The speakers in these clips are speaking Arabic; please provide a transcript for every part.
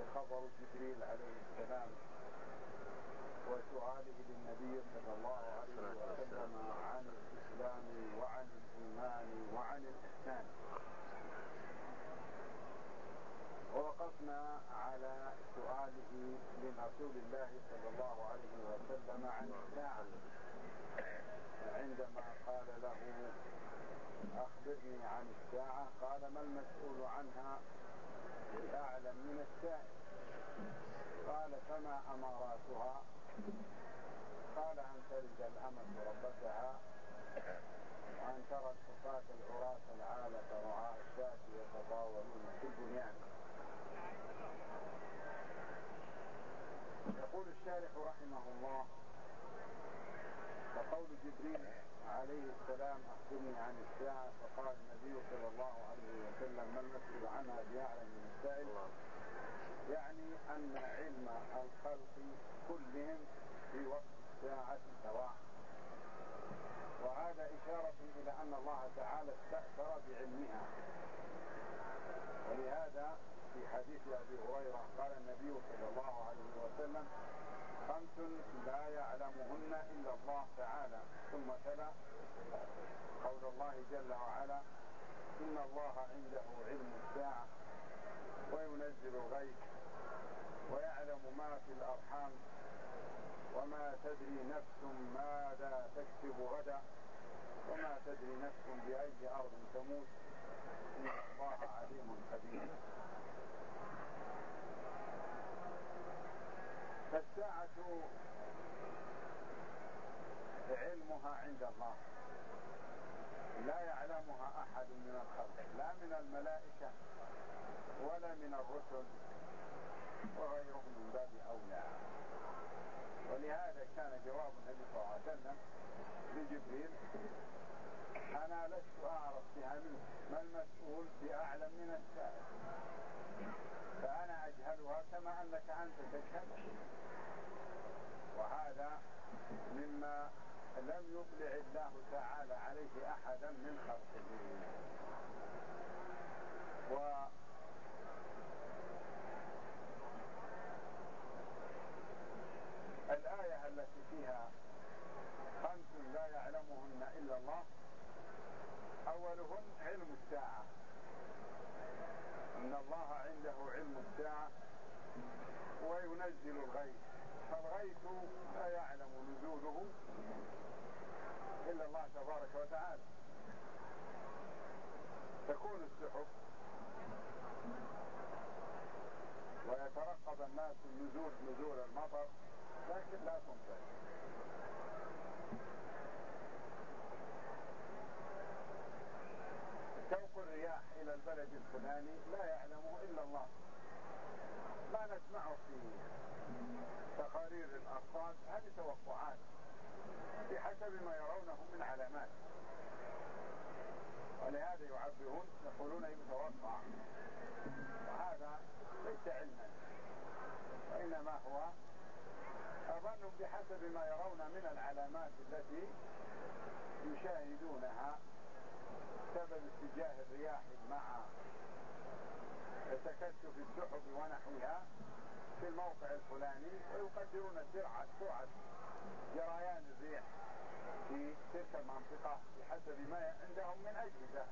خبر جبريل عليه السلام وسؤاله للنبي صلى الله عليه وسلم عن الإسلام وعن الإيمان وعن الإحسان. ووقفنا على سؤاله لرسول الله صلى الله عليه وسلم عن الساعة عندما قال له أخبرني عن الساعة، قال ما المسؤول عنها بأعلم من السائل. قال فما أماراتها؟ قال أن تلد الأمة ربتها وأن ترى الحفاة العراة العالة رعاء الشاة يتطاولون في البنيان. يقول الشارح رحمه الله: فقول جبريل عليه السلام أخبرني عن الساعة، فقال النبي صلى الله عليه وسلم ما المسؤول عنها بأعلم من السائل، يعني أن علم الخلق كلهم في وقت الساعة سواء. وهذا إشارة إلى أن الله تعالى استأثر بعلمها. ولهذا في حديث أبي هريرة قال النبي صلى الله عليه وسلم: 5 لا يعلمهن إلا الله تعالى. ثم تلا قول الله جل وعلا: إن الله عنده علم الساعة وينزل الغيث ويعلم ما في الأرحام وما تدري نفس ماذا تكسب غدا وما تدري نفس بأي أرض تموت إن الله عليم خبير. فالساعة علمها عند الله، لا يعلمها أحد من الخلق، لا من الملائكة ولا من الرسل وغيرهم من باب أولى. ولهذا كان جواب النبي صلى الله عليه وسلم لجبريل: أنا لست أعرف بها منك، ما المسؤول بأعلم من السائل، فأنا أجهلها كما أنك أنت تجهل. وهذا مما لم يطلع الله تعالى عليه أحدا من خلقه. والآية التي فيها 5 لا يعلمهن إلا الله، أولهن علم الساعة، إن الله عنده علم الساعة وينزل الغيث. فالغيث لا يعلم نزوله إلا الله تبارك وتعالى. تكون السحب ويترقب الناس نزول المطر، لكن لا تمطر. توق الرياح إلى البلد الفلاني لا يعلمه إلا الله. ما نسمعه في تقارير الأرصاد هذه توقعات بحسب ما يرونه من علامات، ولهذا يعبرون يقولون يتوقع. وهذا ليس علما، وإنما هو أظن بحسب ما يرون من العلامات التي يشاهدونها سبب اتجاه الرياح مع تكثف السحب ونحوها في الموقع الفلاني، ويقدرون سرعة جريان الريح في تلك المنطقة بحسب ما عندهم من أجهزة.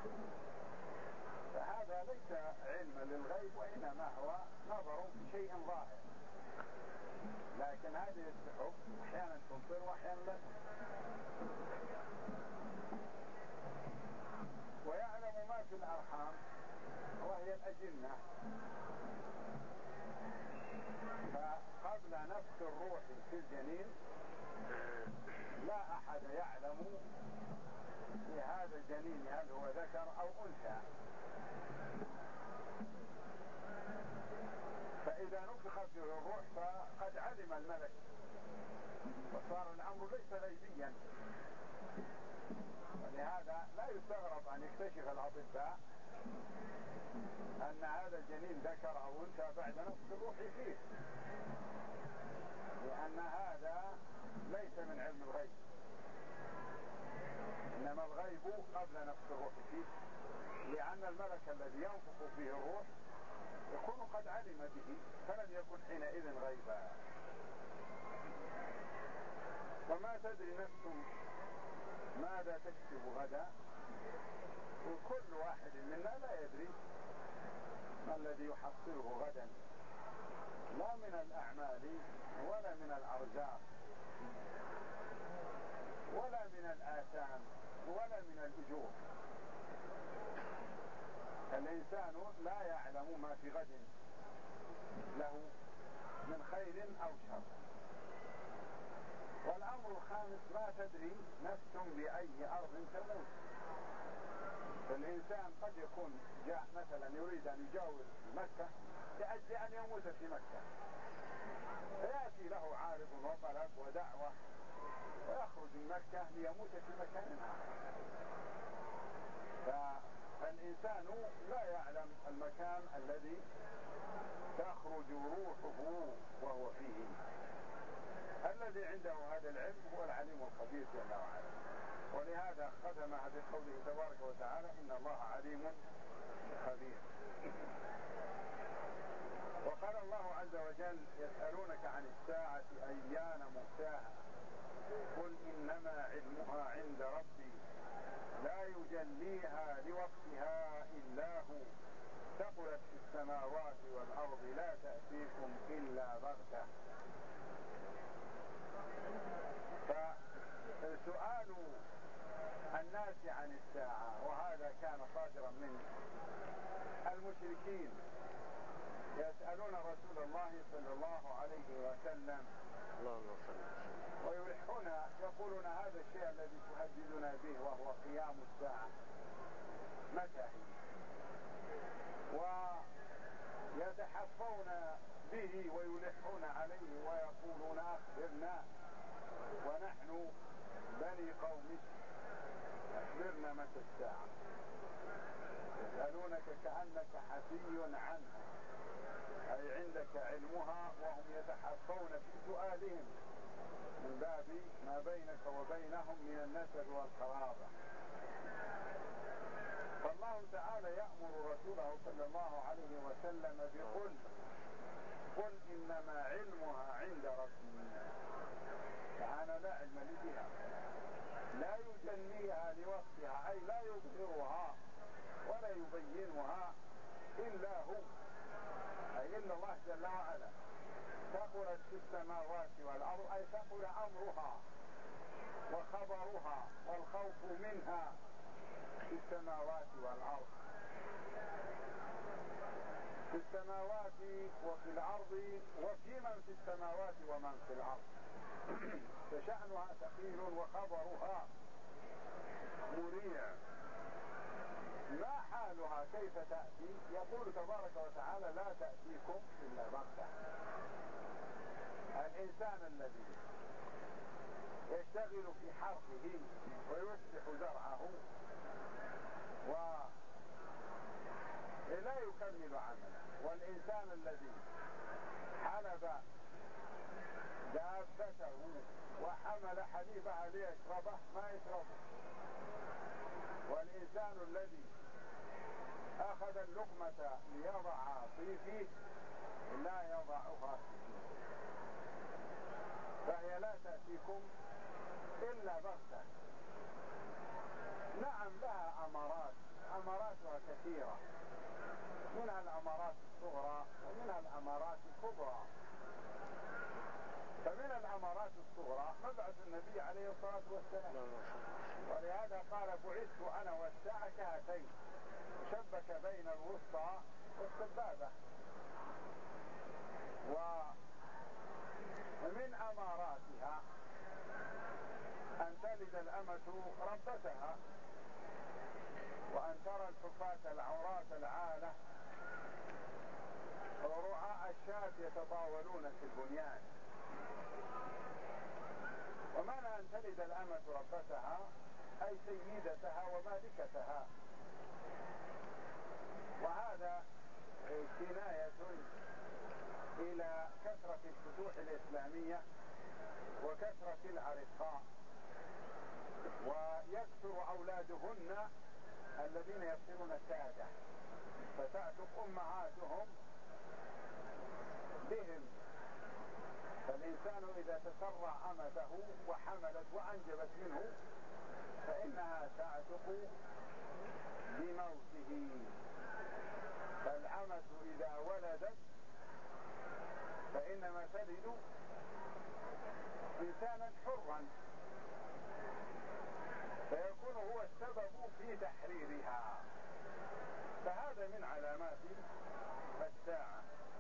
فهذا ليس علما للغيب، وإنما هو نظر في شيء ظاهر. لكن هذه السحب أحيانا تمطر وأحيانا لا تمطر. ويعلم ما في الأرحام وهي الأجنة. فقبل نفخ الروح في الجنين لا أحد يعلم في هذا الجنين هل هو ذكر أو أنثى. فإذا نفخ فيه الروح فقد علم الملك، وصار الأمر ليس غيبيا. ولهذا لا يستغرب أن يكتشف الأطباء أن هذا الجنين ذكر أو أنثى بعد نفخ الروح فيه، لأن هذا ليس من علم الغيب، إنما الغيب قبل نفخ الروح فيه. لأن الملك الذي ينفخ فيه الروح يكون قد علم به فلم يكن حينئذ غيبا. وما تدري نفس ماذا تكسب غدا، وكل واحد منا لا يدري ما الذي يحصله غدا، لا من الأعمال ولا من الأرزاق ولا من الآثام ولا من الأجور. الإنسان لا يعلم ما في غد له من خير أو شر. والأمر الخامس ما تدري نفس بأي أرض تموت. الإنسان قد يكون جاء مثلا يريد أن يجاوز مكة لأجل أن يموت في مكة، فيأتي له عارض وطلب ودعوة ويخرج من مكة ليموت في مكان آخر. فالإنسان لا يعلم المكان الذي تخرج روحه وهو فيه. الذي عنده هذا العلم هو العليم الخبير جل وعلا. ولهذا ختمها بقوله تبارك وتعالى إن الله عليم خبير. وقال الله عز وجل يسألونك عن الساعة أيان مرساها قل إنما علمها عند ربي لا يجليها لوقتها إلا هو ثقلت في السماوات والأرض لا تأتيكم إلا بغتة. فسؤال الناس عن الساعة، وهذا كان صادرا من المشركين، يسألون رسول الله صلى الله عليه وسلم ويلحون يقولون هذا الشيء الذي تهددنا به وهو قيام الساعة متى هي، ويتحفون به ويلحون عليه ويقولون أخبرنا ونحن بني قومك أخبرنا متى الساعة. يسألونك كأنك حفي عنها أي عندك علمها، وهم يتحفون في سؤالهم من باب ما بينك وبينهم من النسب والقرابة. فالله تعالى يأمر رسوله صلى الله عليه وسلم قل إنما علمها عند ربي، فأنا لا علم لي بها، لا يجليها لوقتها أي لا يظهرها ولا يبينها إلا هو أي إلا الله جل وعلا. ثقلت في السماوات والأرض أي ثقل أمرها وخبرها والخوف منها في السماوات والأرض، في السماوات وفي الأرض وفي من في السماوات ومن في الأرض. فشأنها ثقيل وخبرها مريع. ما حالها كيف تأتي؟ يقول تبارك وتعالى لا تأتيكم إلا بغتة. الإنسان الذي يشتغل في حرثه ويصلح زرعه ولا يكمل عمله، والإنسان الذي حلب دابته وحمل حليبها ليشربه ما يشربه، والإنسان الذي أخذ اللقمة ليضع في فيه لا يضعها في فيه. فهي لا تأتيكم إلا بغتة. نعم لها أماراتها كثيرة، منها الأمارات الصغرى ومنها الأمارات الكبرى. فمن الأمارات الصغرى مبعث النبي عليه الصلاة والسلام، ولهذا قال بعثت أنا والساعة كهاتين، شبك بين الوسطى والسبابة. ومن أماراتها أن تلد الأمة ربتها، وأن ترى الحفاة العراة العالة ورعاء الشاة يتطاولون في البنيان. ومعنى أن تلد الأمة ربتها أي سيدتها ومالكتها، وهذا كناية إلى كثرة الفتوح الإسلامية وكثرة الأرقاء، ويكثر أولادهن الذين يصيرون سادة، فتعتق أمهاتهم بهم. فالإنسان إذا تسرع أمته وحملت وأنجبت منه فإنها تعتق بموته. فالأمة إذا ولدت فإنما تلد إنسانا حرا، فيكون هو السبب في تحريرها. فهذا من علامات الساعة.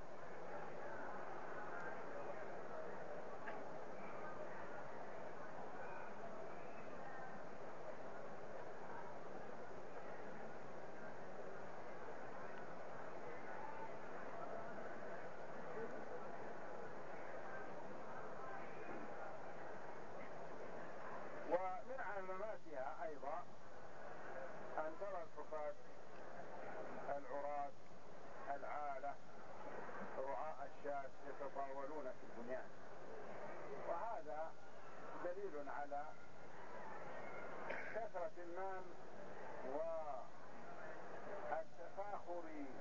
ومن علاماتها أيضا أن ترى الحفاة العراة العالة رعاء الشاة يتطاولون في البنيان، وهذا دليل على كثرة المال والتفاخر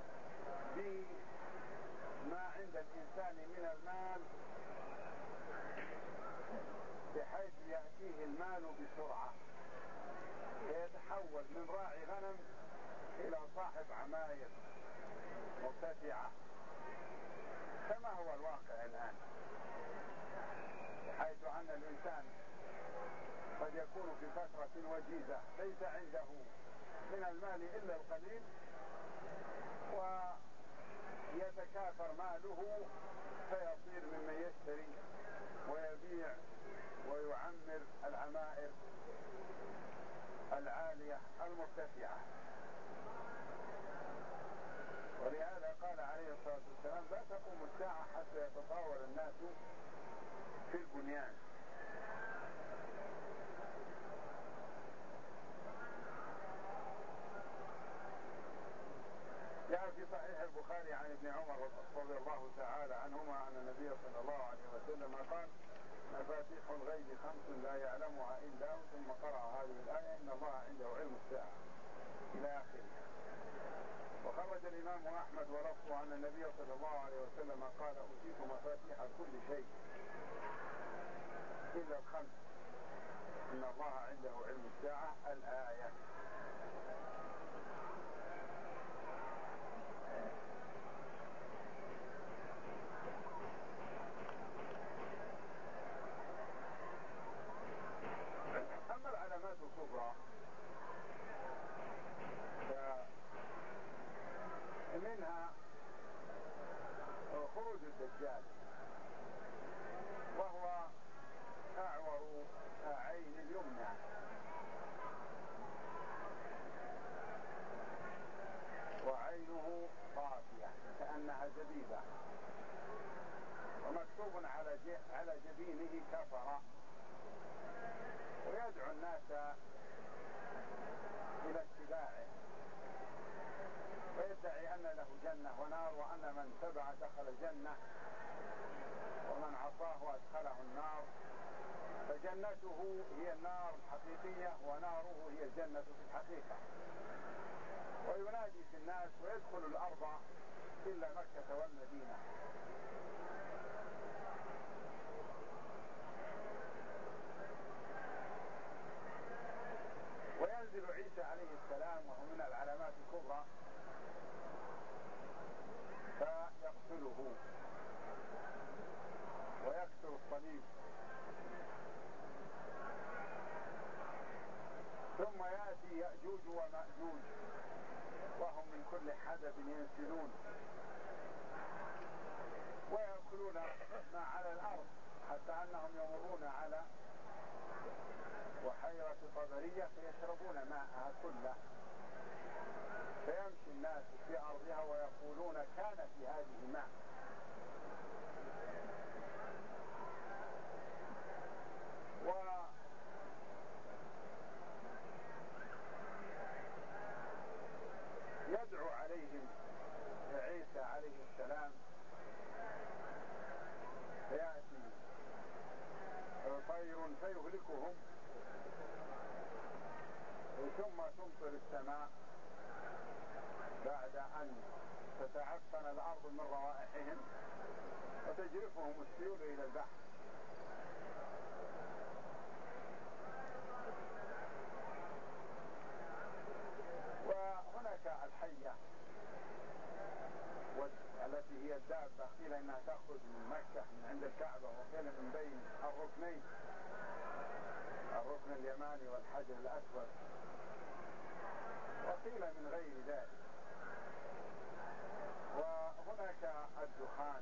بما عند الإنسان من المال، بحيث يأتيه المال بسرعة فيتحول من راعي غنم إلى صاحب عماير مرتفعة، كما هو الواقع الآن، بحيث أن الإنسان قد يكون في فترة وجيزة ليس عنده من المال إلا القليل، ويتكاثر ماله فيصير ممن يشتري ويبيع ويعمر العمائر العالية المرتفعة. ولهذا قال عليه الصلاة والسلام: لا تقوم الساعة حتى يتطاول الناس في البنيان. جاء في صحيح البخاري عن ابن عمر رضي الله تعالى عنهما أن النبي صلى الله عليه وسلم قال: مفاتيح الغيب 5 لا يعلمها إلا هو. ثم قرأ هذه الآية: إن الله عنده علم الساعة إلى آخرها. وخرج الإمام أحمد ولفظه أن النبي صلى الله عليه وسلم قال: أوتيت مفاتيح كل شيء إلا 5، إن الله عنده علم الساعة الآية. أما العلامات الكبرى فمنها خروج الدجال، وهو أعور عين اليمنى، وعينه طافية كأنها زبيبة، ومكتوب على جبينه كفر، ويدعو الناس إلى اتباعه، ويدعي أن له جنة ونار، وأن من تبع دخل الجنة ومن عصاه أدخله النار، فجنته هي النار الحقيقية وناره هي الجنة في الحقيقة. وينادي في الناس ويدخل الأرض إلا مكة والمدينة. وينزل عيسى عليه السلام وهو من العلامات الكبرى فيقتله ويكسر الصليب، ثم يأتي يأجوج ومأجوج وهم من كل حدب ينسلون ويأكلون ما على الأرض، حتى أنهم يمرون على بحيرة طبرية فيشربون ماءها كله، فيمشي الناس في أرضها ويقولون كان في هذه ماء. ويدعو عليهم عيسى عليه السلام فيأتي طير فيهلكهم، ثم تمطر السماء بعد أن تتعفن الأرض من روائحهم، وتجرفهم السيول إلى البحر. وهناك الحية التي هي الدابة، قيل إنها تأخذ من مكة من عند الكعبة، وقيل من بين الركنين، الركن اليماني والحجر الأسود، وقيل من غير ذلك. وهناك الدخان.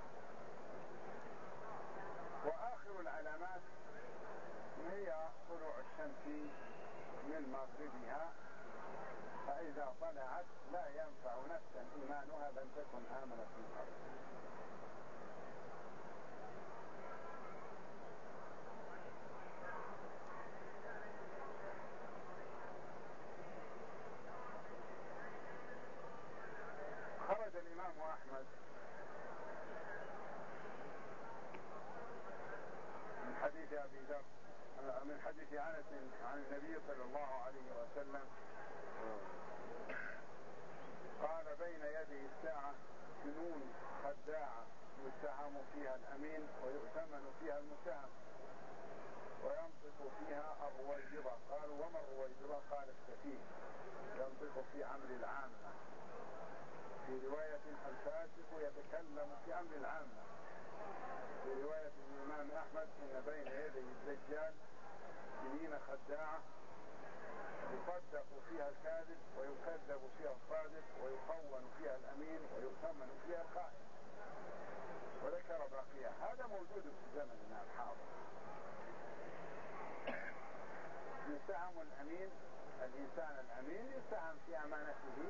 وآخر العلامات هي طلوع الشمس من مغربها، فإذا طلعت لا ينفع نفسا إيمانها لم تكن آمنت من قبل. خرج الإمام أحمد من حديث أبي ذر من حديث أنس عن النبي صلى الله عليه وسلم قال: بين يدي الساعة سنون خداعة يتهم فيها الأمين ويؤتمن فيها المتهم وينطق فيها الرويبضة. قالوا: وما الرويبضة؟ قال: السفيه ينطق في أمر العامة. في رواية: الفاسق يتكلم في أمر العامة. في رواية الإمام أحمد: إن بين يدي الدجال سنين خداعة يصدق فيها الكاذب ويكذب فيها الصادق ويخون فيها الأمين ويؤتمن فيها الخائن. وذكر بقية. هذا موجود في زمننا الحاضر. يتهم الأمين، الإنسان الأمين يتهم في أمانته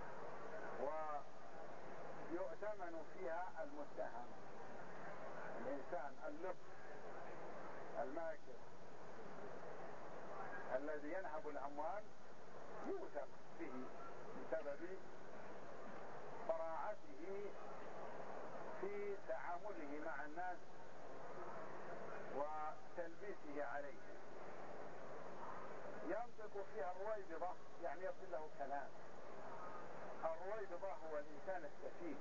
ويؤتمن فيها المتهم. الإنسان اللص الماكر الذي ينهب الأموال يوثق به بسبب براعته في تعامله مع الناس وتلبيسه عليهم. ينطق فيها الرويبضة، يعني يصل له كلام. الرويبضة هو الإنسان السفيه،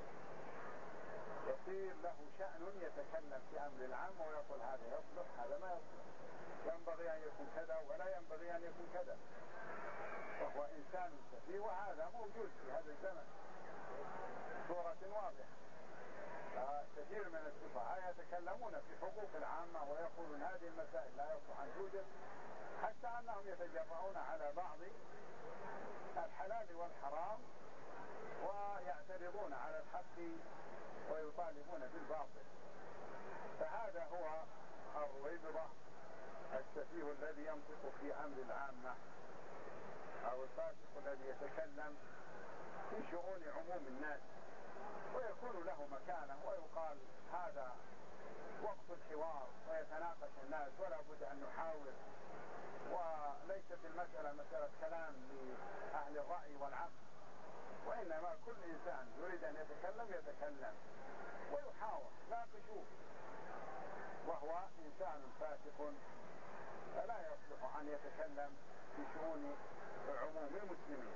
يصير له شأن يتكلم في أمر العام ويقول: هذا يصلح، هذا ما يصلح، ينبغي أن يكون كذا ولا ينبغي أن يكون كذا. وهو إنسان سفيه، وهذا موجود في هذا الزمن بصورة واضحة. كثير من السفهاء يتكلمون في حقوق العامة ويقولون هذه المسائل لا يصلح أن توجد، حتى أنهم يتجرؤون على بعض الحلال والحرام ويعترضون على الحق ويطالبون بالباطل. فهذا هو الرويبضة، السفيه الذي ينطق في أمر العامة، أو الفاسق الذي يتكلم في شؤون عموم الناس ويكون له مكانه، ويقال هذا وقت الحوار ويتناقش الناس ولا بد أن نحاور، وليست المسألة مسألة كلام لأهل الرأي والعقل، وإنما كل إنسان يريد أن يتكلم ويحاور، ناقشوه. وهو إنسان فاسق فلا يصلح أن يتكلم في شؤون عموم المسلمين.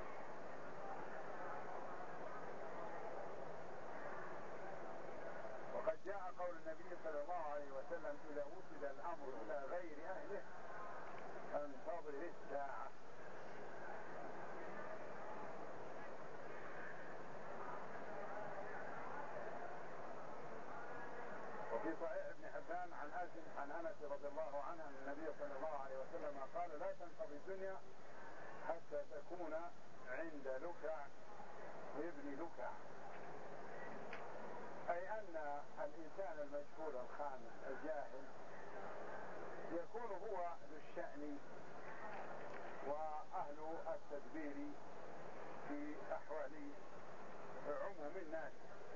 وقد جاء قول النبي صلى الله عليه وسلم: إذا وسد الأمر إلى غير أهله فانتظر الساعة. وفي صحيح ابن حبان عن أنس رضي الله عنه أن النبي صلى الله عليه وسلم قال: لا تنقضي الدنيا حتى تكون عند لكع وابن لكع، أي أن الإنسان المجهول الخامل الجاهل يكون هو ذو الشأن وأهل التدبير في أحوال عموم الناس،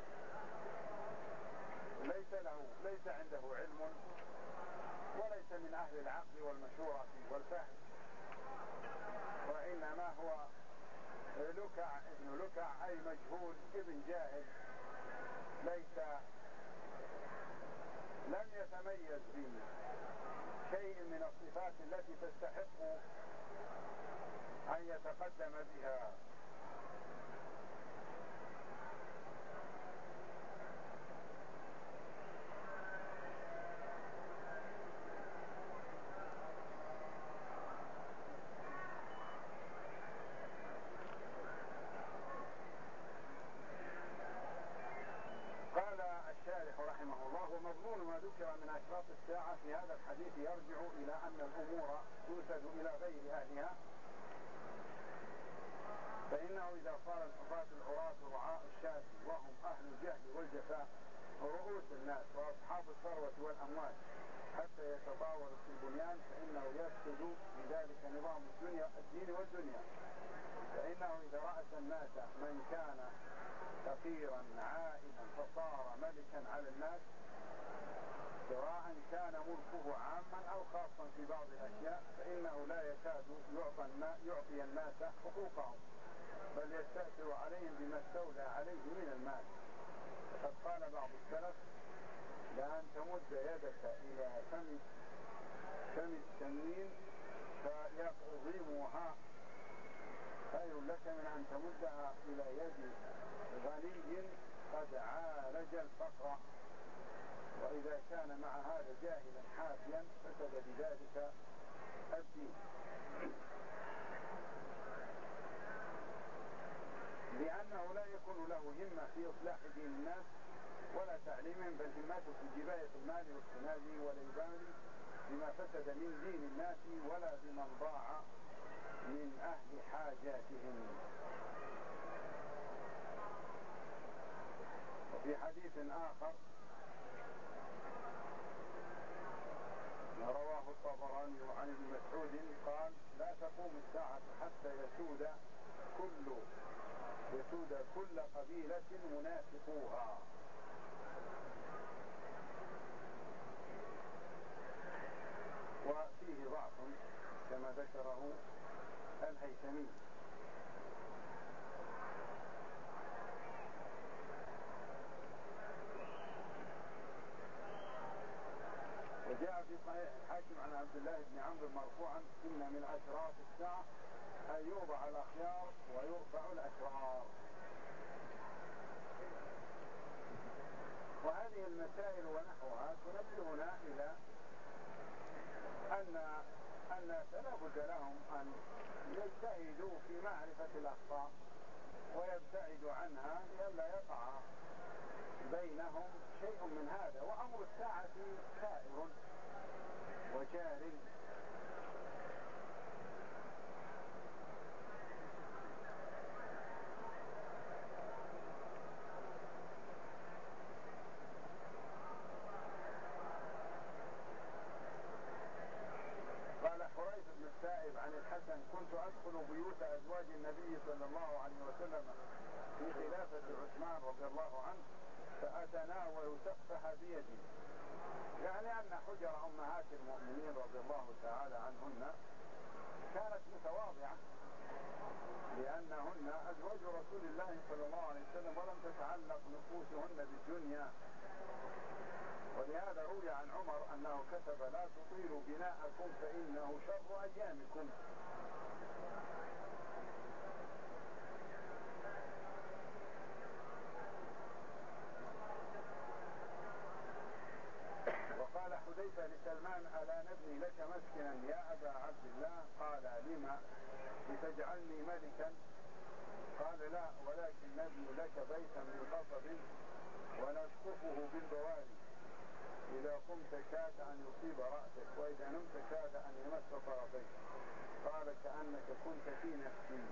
ليس عنده علم وليس من أهل العقل والمشورة والفهم، وإنما هو لكع ابن لكع، أي مجهول ابن جاهل، لم يتميز بشيء من الصفات التي تستحق أن يتقدم بها. في هذا الحديث يرجع إلى أن الأمور توسد إلى غير أهلها، فإنه إذا صار الحفاة العراة رعاء الشاة وهم أهل الجهل والجفاء رؤوس الناس وأصحاب الثروة والأموال حتى يتطاولوا في البنيان، فإنه يفسد بذلك نظام الدين والدنيا. فإنه إذا رأس الناس من كان فقيرا عائلا فصار ملكا على الناس، سواء كان ملكه عاما أو خاصا في بعض الأشياء، فإنه لا يكاد يعطي الناس حقوقهم، بل يستأثر عليهم بما استولى عليه من المال. وقد قال بعض السلف: لأن تمد يدك إلى فم التنين فيقضمها خير لك من أن تمدها إلى يد غني قد عالج الفقر. وإذا كان مع هذا جاهلا حافيا فسد بذلك الدين، لأنه لا يكون له همة في إصلاح دين الناس ولا تعليمهم، بل همته في جباية المال واكتنازه والإنبال بما فسد من دين الناس ولا بمن ضاع من أهل حاجاتهم. وفي حديث آخر رواه الطبراني عن ابن مسعود قال: لا تقوم الساعة حتى يسود كل قبيلة منافقوها. وفيه ضعف كما ذكره الهيثمي. وجاء في صحيح الحاكم عن عبد الله بن عمرو مرفوعا: إن من أشراط الساعة أن يوضع الأخيار ويرفع الأشرار. وهذه المسائل ونحوها تنبهنا إلى أن الناس لا بد لهم أن يجتهدوا في معرفة الأخطاء ويبتعدوا عنها لئلا يقع بينهم شيء من هذا. وأمر الساعة سائر وجار. عن الحسن: كنت أدخل بيوت أزواج النبي صلى الله عليه وسلم في خلافة عثمان رضي الله عنه فأتناول سقفها بيدي، يعني أن حجر أمهات المؤمنين رضي الله تعالى عنهن كانت متواضعة، لأنهن أزواج رسول الله صلى الله عليه وسلم ولم تتعلق نفوسهن بالدنيا. ولهذا روي عن عمر أنه كتب: لا تطيلوا بناءكم فإنه شر أيامكم. وقال حذيفة لسلمان: ألا نبني لك مسكنا يا أبا عبد الله؟ قال: لما؟ لتجعلني ملكا؟ قال: لا، ولكن نبني لك بيتا من قصب ونسقفه بالبواري، إذا قمت كاد أن يصيب رأسك، وإذا نمت كاد أن يمس طرفيك. قال: كأنك كنت في نفسي.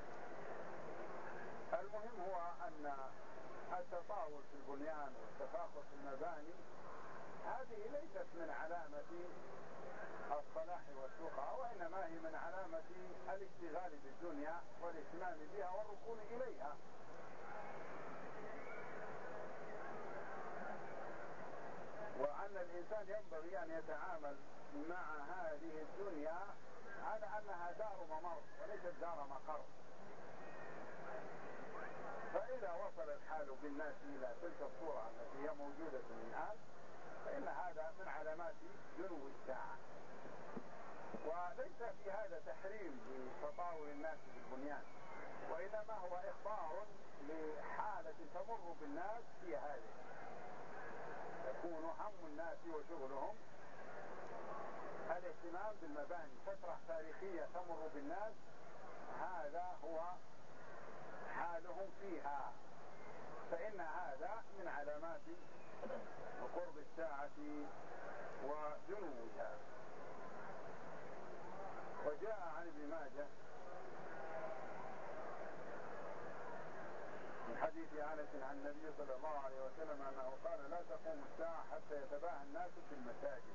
المهم هو أن التطاول في البنيان والتفاخر في المباني هذه ليست من علامة الصلاح والتقى، وإنما هي من علامة الاشتغال بالدنيا والاهتمام بها والركون إليها. وأن الإنسان ينبغي أن يتعامل مع هذه الدنيا على أنها دار ممر وليست دار مقر. فإذا وصل الحال بالناس إلى تلك الصورة التي هي موجودة الآن فإن هذا من علامات دنو الساعة. وليس في هذا تحريم لتطاول الناس بالبنيان، وإنما هو إخبار لحالة تمر بالناس في هذه. يكون هم الناس وشغلهم الاهتمام بالمباني، فترة تاريخية تمر بالناس، هذا هو حالهم فيها، فإن هذا من علامات قرب الساعة ودنوها. وجاء عن ابن ماجه من حديث أنس عن النبي صلى الله عليه وسلم أنه قال لا تقوم الساعة حتى يتباهى الناس في المساجد.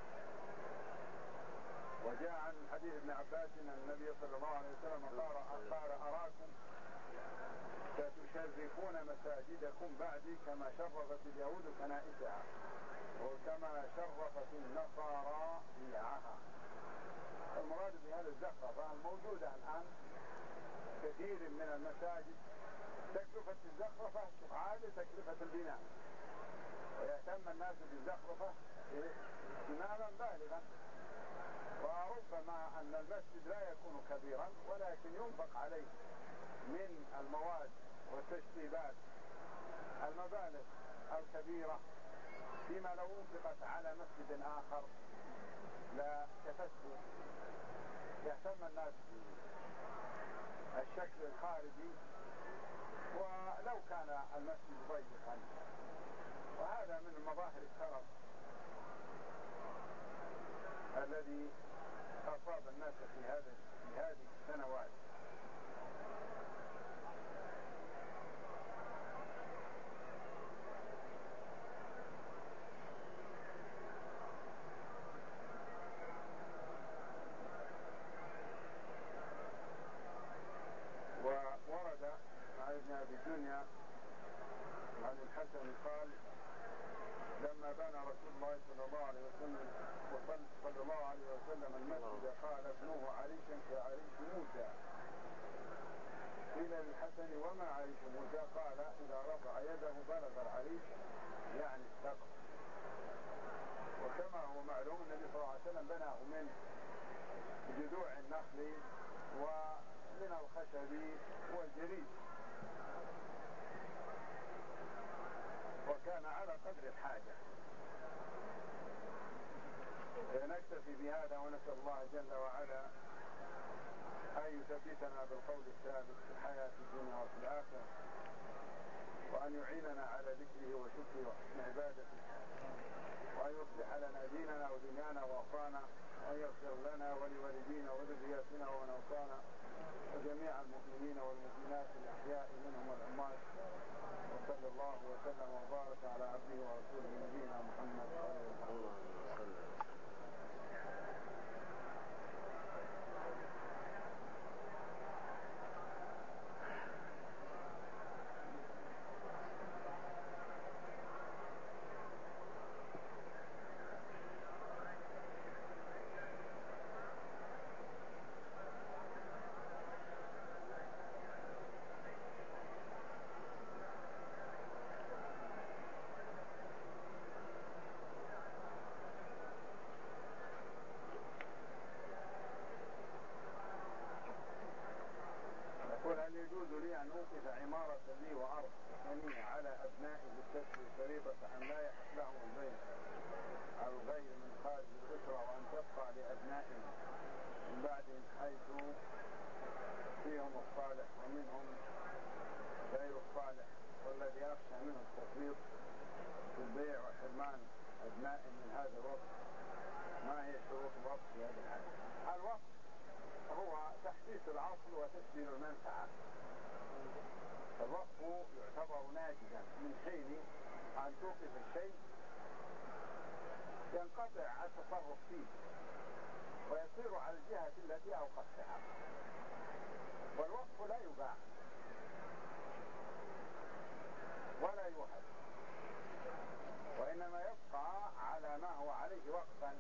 وجاء عن حديث ابن عباس أن النبي صلى الله عليه وسلم قال أراكم ستشرفون مساجدكم بعدي كما شرفت اليهود كنائسها وكما شرفت النصارى بيعها. المراد بهذا الزخرفة الموجودة الآن كثير من المساجد تكلفة الزخرفة تعادل تكلفة البناء، ويهتم الناس بالزخرفة اهتماما بالغا. وربما أن المسجد لا يكون كبيرا ولكن ينفق عليه من المواد والتشطيبات المبالغ الكبيرة، فيما لو انفقت على مسجد آخر لا كفته. يهتم الناس بالشكل الخارجي ولو كان المسجد ضيقا، وهذا من مظاهر الترف الذي أصاب الناس في هذه السنوات. وورد عن ابن أبي الدنيا عن الحسن قال لما بنى رسول الله صلى الله عليه وسلم المسجد قال ابنوه عريشا كعريش موسى. قيل للحسن وما عريش موسى؟ قال إذا رفع يده بلغ العريش يعني السقف. وكما هو معلوم النبي صلى الله عليه وسلم بناه من جذوع النخل ومن الخشب والجريد، وكان على قدر الحاجة. نكتفي بهذا ونسأل الله جل وعلا أن يثبتنا بالقول الثابت في الحياة الدنيا وفي الآخرة، وأن يعيننا على ذكره وشكره وحسن عبادته، وأن يصلح لنا ديننا ودنيانا وأخرانا، وأن يغفر لنا ولوالدينا وذرياتنا ومن أوصانا وجميع المؤمنين والمؤمنات الأحياء منهم والأموات. وصلى الله وسلم وبارك على عبده ورسوله نبينا محمد صلى الله عليه وسلم. هل يجوز لي أن أوقف عمارة لي وأرض ثانية على أبنائي بالتسوية شريطة أن لا يحق لهم البيع أو غير من خارج الأسرة وأن تبقى لأبنائي من بعدهم حيث فيهم الصالح ومنهم غير الصالح، والذي أخشى منه التفريط في البيع وحرمان أبنائي من هذا الوقت؟ ما هي شروط الوقت في هذه الحالة؟ الوقت هو تحديث العصر وتسجيل المنفعة. الوقف يعتبر ناجزا من حين أن توقف الشيء ينقطع التصرف فيه ويصير على الجهة التي أوقفتها، والوقف لا يباع ولا يوهب، وإنما يبقى على ما هو عليه وقفا.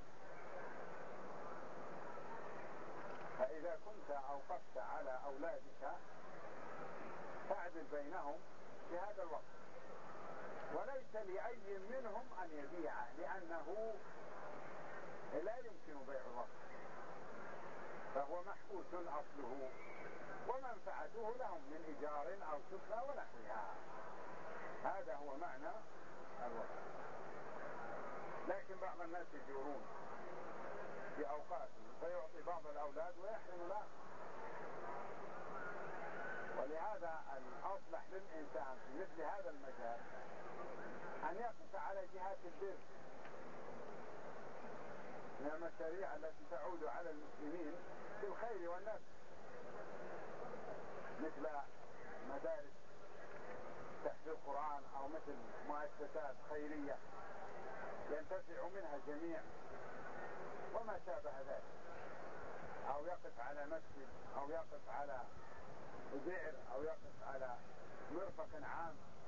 فإذا كنت أوقفت على أولادك فاعدل بينهم في هذا الوقت، وليس لأي منهم أن يبيع، لأنه لا يمكن بيع الوقت، فهو محبوس أصله ومنفعته لهم من إيجار أو سكنى ونحوها. هذا هو معنى الوقت. لكن بعض الناس يجورون في أوقاتهم فيعطي بعض الأولاد ويحرم له، ولهذا الأصلح للإنسان في مثل هذا المجال أن يقف على جهات البر من المشاريع التي تعود على المسلمين بالخير والنفع، مثل مدارس تحفيظ القرآن أو مثل مؤسسات خيرية ينتفع منها الجميع وما شابه ذلك، أو يقف على مسجد أو يقف على بئر أو يقف على مرفق عام